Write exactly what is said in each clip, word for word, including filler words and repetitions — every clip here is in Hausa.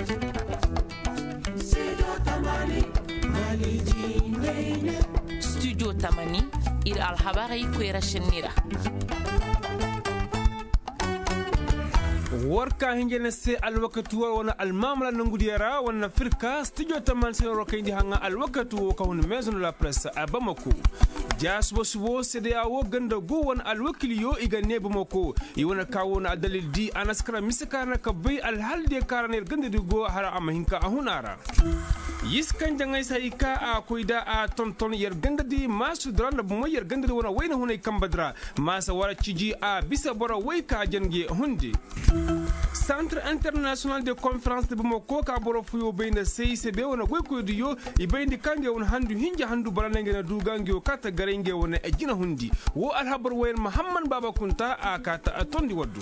Studio Tamani ir alhabari kwera shenira warka hinjene se alwakatu wana almamla nangudiyara wana firka studio Tamani se roka indi hanga alwakatu ka hun maison de la presse a Bamako jas bosuwo sede awo ganda go wana alwakiliyo igane Bamako i wana kawo na dalil di anaskara misaka na ka bay alhalde karaner ganda di go hara amahinka ahunara yiskan jangai saika a koida a tonton yer ganda di masu dranda bumo yer ganda di wana wayna hunay kambadra masa wara ciji a bisa bora wayka jange hundi Centre international de conférence de Bamako ka boro fuyo bayna C C B wana goy ko diyo i bayndi kange wona handu hinja handu baranenge na dugange o kata garenge wona e jina hundi wo alhabar wayen Muhammad Baba Kunta a kata atondi waddu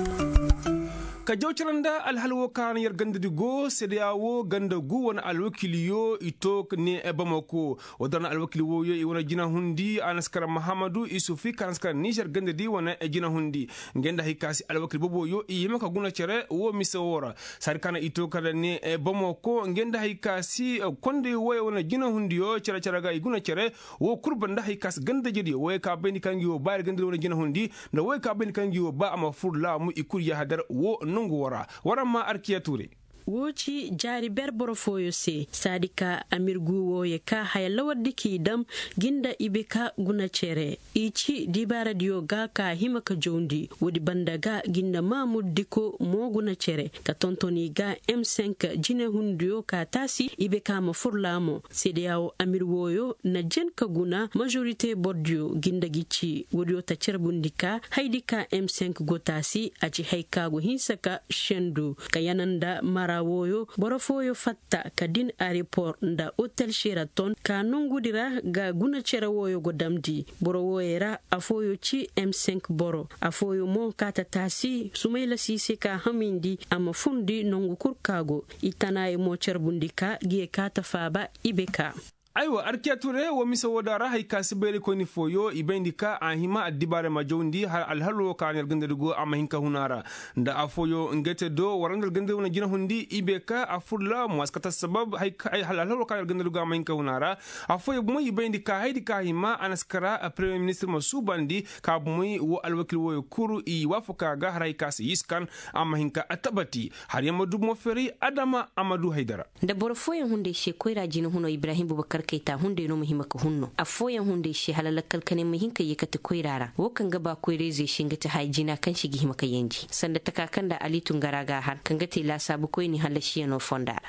ka jawciranda alhalwo kan yer ganda di go sedeawo ganda gu wona alwakiliyo itok ne e Bamako wadana alwakiliwo yo i wona jina hundi anaskara Mahamadou Isufi kanaskara Niger ganda di wona e jina hundi ngenda hikasi alwakili bobo yo i yima ka guna cere wo misawora sar kana itoka ne e Bamako ngenda hikasi konde wo wona jina hundi yo cere cere ga i guna cere wo kurbanda hikas ganda jedi wo ka bendi kangi wo bayar ganda wona jina hundi da wo ka bendi kangi wo ba ama furla mu ikur ya hadar wo nungu wara wara ma arkiya ture woci jari berboro foyo se sadika amirgu woye ka hayalawaddi kidam ginda ibeka guna cere ichi diba radio ga ka himaka jondi wodi bandaga ginda mamud diko mo guna cere ka tontoni ga M cinq jine hundiyo ka tasi ibeka ma furlamo sedeyawo amirwoyo na jen ka guna majorité bordio ginda gici wodiyo ta cerbundika haidika M cinq gotasi aci haikago hinsaka shendu ka yananda mara woyo borofoyo fatta kadin airport nda hotel Sheraton ka nungudira ga guna cera woyo godamdi boro woyera afoyo ci M cinq boro afoyo mo kata tasi Sumaila Sise ka hamindi ama fundi nongu kurkago itanaye mo cerbundika gie kata faba ibeka aywa arkiya ture wo misa wodara hay kasibeli koni foyo ibendika ahima adibare majondi har alhalo kanel gendedugo ama hinka hunara nda afoyo ngete do warangal gende wona jina hundi ibeka afurla muaskata sabab hay alhalo kanel gendedugo ama hinka hunara afoyo bumo ibendika haydi ka hima anaskara premier ministre masubandi ka bumo wo alwakil wo kuru i wafuka ga haray kas yiskan ama hinka atabati har yamadu mo feri adama amadu haidara da borfoyo hunde she koira jina huno Ibrahim Bubakar kaita hunde no muhimma ka hunno afoyan hunde shi halala kalkane muhinka yekata koirara wokan ga ba koire zai shinga ta haijina kan shi gihima ka yanji sanda ta kakan da Ali Tungaraga har kan ga te la sabu koini halashi no fondara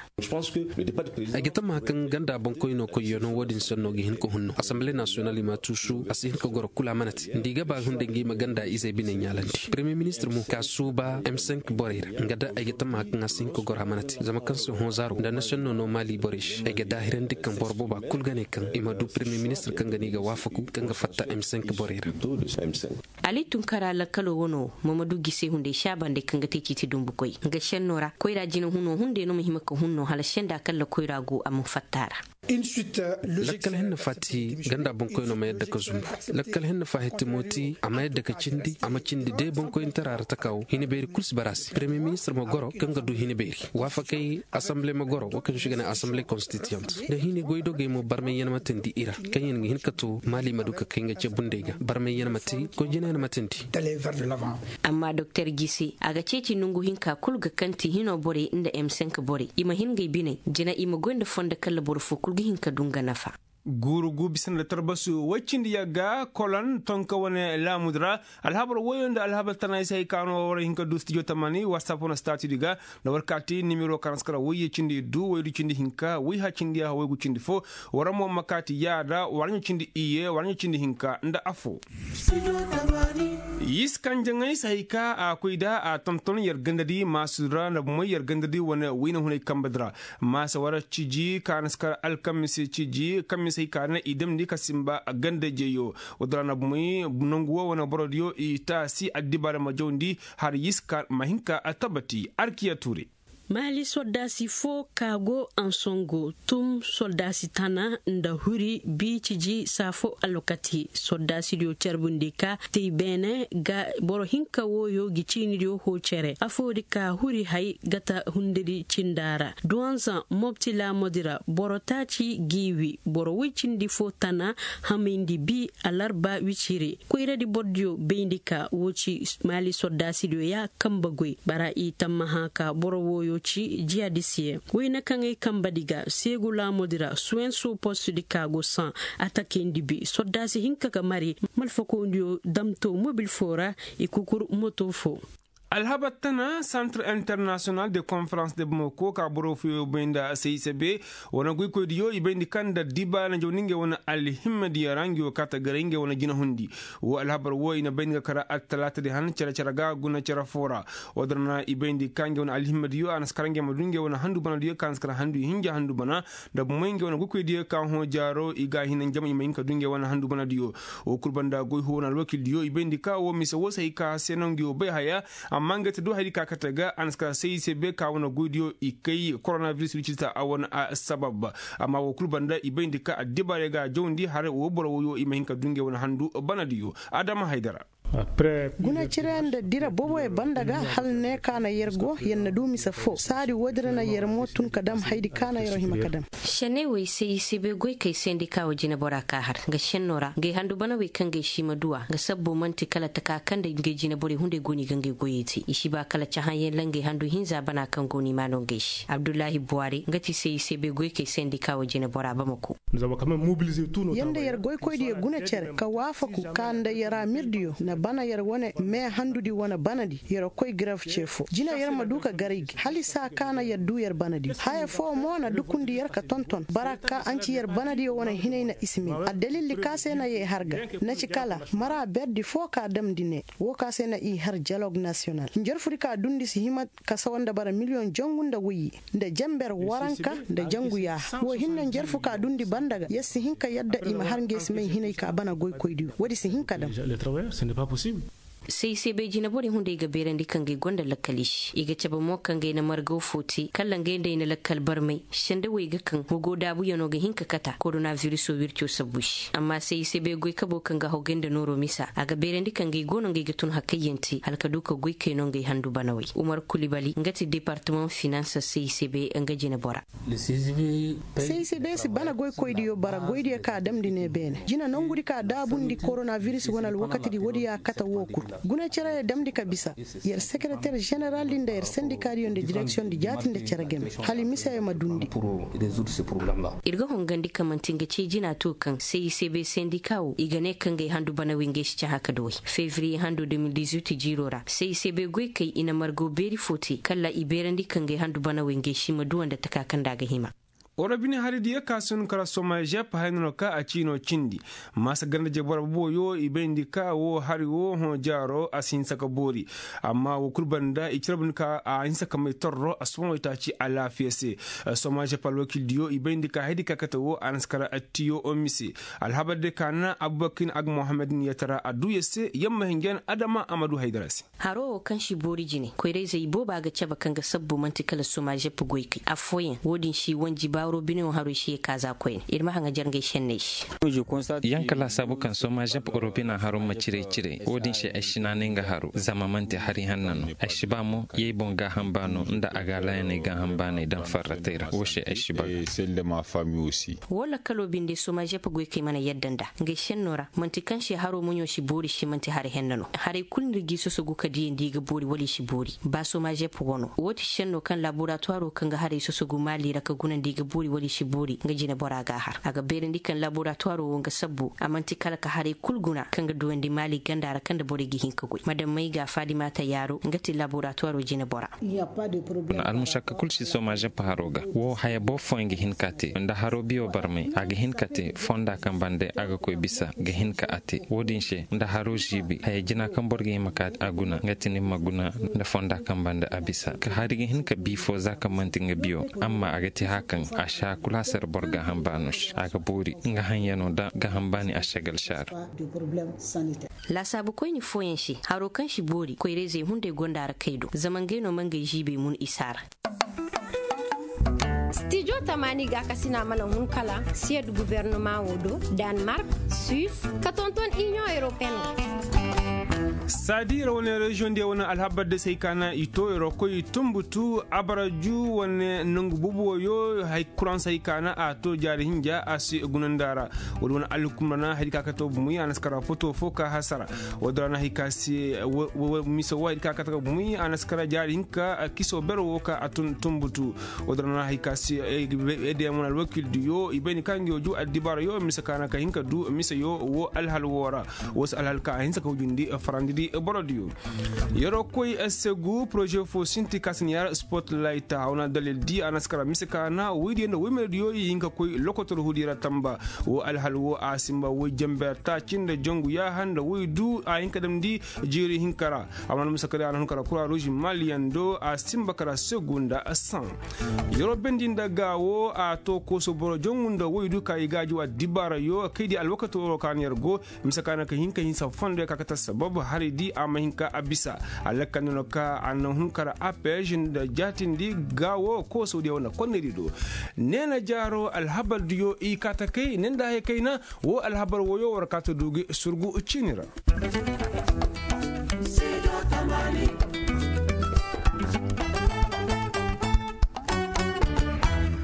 agita ma kan ganda bon koino ko yono wodin sonno gihin ko hunno assemblée nationale ma tusu asin ko gor kula manati ndiga ba hunde ngi maganda ise bine nyalanti premier ministre mu ka suba M cinq borir ngada agita ma kan asin ko gor manati zama kan so honzaro da national no mali borish agada hiran dikkan borbo ba kulgane kan imadu premier ministre kan gani ga wafaku kan ga fatta M cinq borira Ali Tunkara la kalo wono Mamadou Gise hunde shabande kan ga teki ti dumbu koy ga shennora koyra jina huno hunde no muhimma ko hunno hala shenda kala koyra go am fattara une suite logique lakkal hen fati ganda bon koy no mayedda ka zumbu lakkal hen fa hetimoti amayedda ka cindi ama cindi de bon koy tarar takaw hini beri kuls barasi premier ministre mo goro kan ga du hini beri wafa kay assemblée mo goro wakan shigana assemblée constituante de hini goydo ge mo barme yana matindi ira kan yin hin kato mali maduka kinga ce bundega barme yana mati ko jina na matindi d'aller vers de l'avant amma docteur Gisi aga ceci nungu hinka kulga kanti hino bore inda M cinq bore ima hinga bine jina ima gonda fonda kala bor fu kulga hinka dunga nafa guru gu bisan da tarbasu wacindi yaga kolon tonka wane lamudra alhabar woyonda alhabar tanay say kano wara hinka du studio Tamani whatsapp on statu diga na warkati numero karaskara woye cindi du woydu cindi hinka wi ha cindi ha woygu cindi fo wara mo makati yada warnyo cindi iye warnyo cindi hinka nda afo yiskan jangay sayka a koida a tonton yer gandadi masura na mo yer gandadi wana wina hunay kambadra masa wara ciji kanaskara alkamisi ciji kam sai kana idam ni kasimba ganda jeyo wadana bumi nonguwa wana borodio ita si adibara majondi har yiska mahinka atabati arkiya ture mali soldasi fo kago ansongo tum soldasi tana nda huri bi ciji safo alokati soldasi dio charbundika te bene ga boro hinka woyo gicini dio ho chere afodika huri hay gata hundiri cindara duanza mobtila modira boro tachi giwi boro wicindi fo tana hamindi bi alarba wiciri koira di boddio beindika woci mali soldasi dio ya kambagwe bara i tamaha ka boro woyo ci jihadisiye wayna kangai kambadiga segula modira suenso poste di kago san atakendi bi soldasi hinka ka mari malfako ndio damto mobile fora e kukur moto fo alhabatana Centre International de Conférence de Bamako ka boro fiyo benda C I C B wana gui ko diyo ibendi kanda diba na joninge wana alhimma di yarangi wa kata garinge wana jina hundi wa alhabar wo ina benga kara at-talata de han chara chara ga guna chara fora wadrana ibendi kange wana alhimma diyo anas karange madunge wana handu bana diyo kan skara handu hinja handu bana da mwenge wana gui ko diyo kan ho jaro iga hinan jama imen ka dunge wana handu bana diyo o kurbanda gui ho na lokil diyo ibendi ka wo misa wosa ika senongi o be haya manga ta do hari ka kataga an ska sai sai be ka wana gudiyo ikai coronavirus rikita a wani a sabab amma wo kulbanda ibaindi ka adibare ga jondi hare wo boro wo imahin ka dunge wani handu banadiyo Adama Haidara guna ciranda dira bobo e bandaga hal ne kana yergo yenna dumi sa fo sadi wodrana yermo tun kadam haydi kana yero hima kadam shane we sai sibe goy kai sendi kawo jina bora ka har ga shennora ga handu bana we kange shi maduwa ga sabbo manti kala ta ka kanda nge jina bore hunde goni gange goyeti ishi ba kala cha hayen lange handu hinza bana kan goni manon geshi Abdullahi Buhari ngati sai sibe goy kai sendi kawo jina bora bamako yanda yer goy koy di guna cer ka wafaku kanda yara mirdiyo na bana yar wane me handudi wana banadi yar koy graf chefo jina yar maduka garig halisa kana yar du yar banadi haya fo mona dukundi yar ka tonton baraka anci yar banadi wana hinayna ismi a dalili kase na ye harga na cikala mara beddi fo ka dam dine wo kase na i har dialogue national njer furika dundi si himat kasa wanda bara million jongunda wuyi nda jamber waranka nda janguya wo hinna njer fuka dundi bandaga yesi hinka yadda ima har ngesi mai hinay ka bana goy koydi wadi si hinka dam sai sai bai jina bori hunde ga beren di kange gonda lakkalish iga caba mo kange na margo foti kallan ga inda ina lakkal barmai shanda wai ga kan hugo dabu yano ga hinka kata coronavirus o virtio sabush amma sai sai bai goi kabo kanga hogen da noro misa aga beren di kange gonon ga tun hakayyanti halka duka goi kai non ga handu banawai Umar Kulibali ngati departement finance sai sai bai anga jina bora sai sai bai si bana goi koy diyo bara goi diya ka dam dine bene jina non gudi ka dabun di coronavirus wonal wakati di wodi ya kata wokur guna cera ya damdi kabisa yer secrétaire général dinda yer syndicat de direction di jatinde cera gem hali misa ya madundi irga hongandi kamantinga ci jina to kan sai C B syndicat igane kan ga handu bana winge shi haka doyi février handu deux mille dix-huit jirora sai C B goi kai ina margo beri foti kala iberandi kan ga handu bana winge shi maduwan da takakan daga hima orabini haridi ya kasun kara soma jep haino ka a chino chindi masa ganda je bora boyo ibendi ka wo hari wo ho jaro asin saka bori amma wo kurbanda ikirabun ka a insa kamai torro asmo itachi ala fiese soma jep alwakil dio ibendi ka hedi ka kata wo anskara atiyo omisi alhabade kana abubakin ag muhammadin yatara adu yese yamma hingen Adama Amadu Haidarasi haro kan shi bori jine koire zai bo ba ga caba kan ga sabbu mantikala soma jep goiki afoyen wodin shi wanji ba robino haru shi kaza koyin irma hanga jarnge shenne shi yankala sabu kan soma jap robina haru macire cire odin shi ashina ninga haru zamamante hari hannano ashibamo yey bonga hambano nda agala ne ga hambane dan farratera wo shi ashiba celle de ma famille aussi wala kalo binde soma jap goy kai mana yaddanda nge shennora manti kan shi haru munyo shi bori shi manti hari hannano hari kulin rigi so so guka di ndiga bori wali shi bori ba soma jap wono woti shenno kan laboratoire kan ga hari so so gumali raka gunan diga bori wali shiburi nga jina bora ga har aga berendi kan laboratoire wonga sabbu amanti kala ka hare kulguna kanga duwandi mali gandara kanda bori gi hinka goy madam mai ga Fadima ta yaro ngati laboratoire jina bora al mushakka kulsi soma japa haroga wo haya bo fongi hinkate nda haro biyo barme aga hinkate fonda kan bande aga koy bisa ga hinka ate wodinshe nda haro jibi haya jina kan borgi makat aguna ngati ni maguna nda fonda kan bande abisa ka harigi hinka bifo zaka mantinga biyo amma aga ti hakan asha kulasar borga hambanush aga buri nga hanyano da ga hambani ashagal shar la sabu koy ni foyen shi haro kan shi bori koy reze hunde gondara kaido zaman geno manga jibe mun isar studio tamani ga kasina mana hun kala sied gouvernement wodo Denmark Suisse katonton Union Européenne sadira wani region de wani alhabar da sai kana ito iroko itumbutu abaraju wani nungu bubu yo hay kuran sai kana a to jari hinja asi gunandara wani alukumana hadika kato bumi anaskara foto foka hasara wadana hikasi misa wa hadika kato bumi anaskara jari hinka kiso bero woka atun tumbutu wadana hikasi ede mon alwakil diyo ibeni kangi oju adibara yo misa kana ka hinka du misa yo wo alhalwora was alhalka hinsa ka ujundi farandi di borodio yoro koy esegu projet fo sinti kasniar spotlight hauna dalil di anaskara misaka na widi no wimedio yinka koy lokotor hudira tamba wo alhalwo asimba wo jamberta cinda jongu ya handa widu a yinka dam di jiri hinkara amana misaka ana hunkara kura roji malian do asimba kara segunda asan yoro bendinda gawo a to ko so boro jongunda widu kay gaji wa dibara yo kaydi alwakato kan yargo misaka na ka hinka hinsa fonde kakata sababu hari di amahinka abisa alakano ka anan hunkara apejin da jatin di gawo ko so di wana konneri do nena jaro alhabar diyo i kata kai nenda he kaina wo alhabar woyo warkata dugi surgu cinira Sido tamani